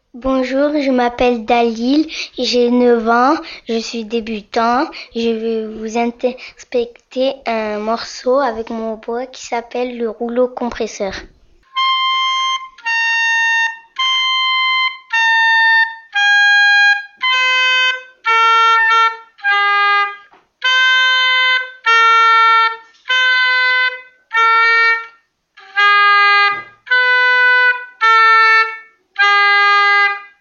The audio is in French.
Bonjour, je m'appelle Dalil, j'ai 9 ans, je suis débutant. Je vais vous interpréter un morceau avec mon voix qui s'appelle le rouleau compresseur.